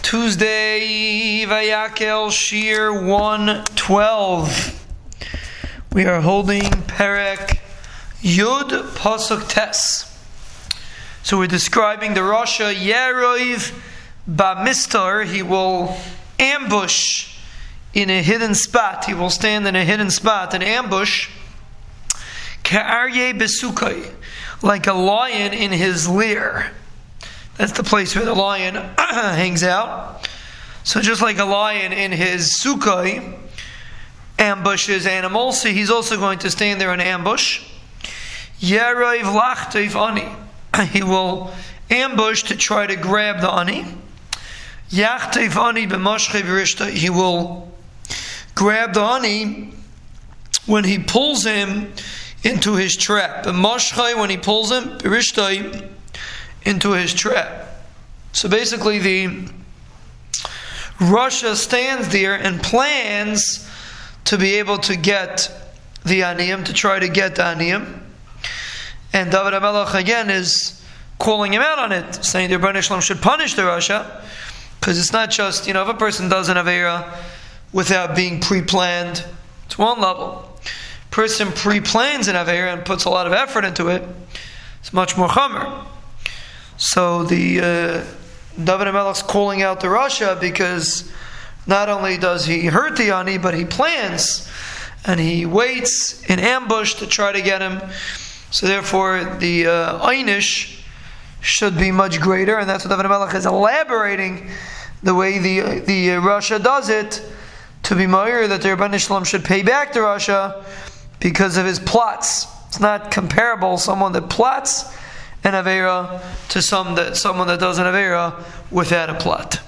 Tuesday, Vayakel Shir 112. We are holding Perek Yud Pasuk Tes. So we're describing the Rasha Yeroiv Bamistar. He will ambush in a hidden spot. He will stand in a hidden spot and ambush. Ka'arye Besukai, like a lion in his lair. That's the place where the lion hangs out. So just like a lion in his sukkah ambushes animals, so he's also going to stand there and ambush. Yeroiv lachtev ani. He will ambush to try to grab the ani. Yachtev ani b'mashche v'rishta. He will grab the ani when he pulls him into his trap. B'mashche, when he pulls him, v'rishta, into his trap. So basically the Rasha stands there and plans to be able to get the aniyim, to try to get the aniyim. And David HaMelech again is calling him out on it, saying the Rebbeinu Shalom should punish the Rasha, because it's not just, if a person does an Aveira without being pre-planned, it's one level. Person pre-plans an Aveira and puts a lot of effort into it, it's much more chamer. So the David HaMelech's calling out the Rasha because not only does he hurt the ani, but he plans and he waits in ambush to try to get him. So therefore the einish should be much greater, and that's what David HaMelech is elaborating the way the Rasha does it, to be ma'ir that the Rebbeinu Shalom should pay back the Rasha because of his plots. It's not comparable, someone that plots an Aveira to someone that does an Aveira without a plot.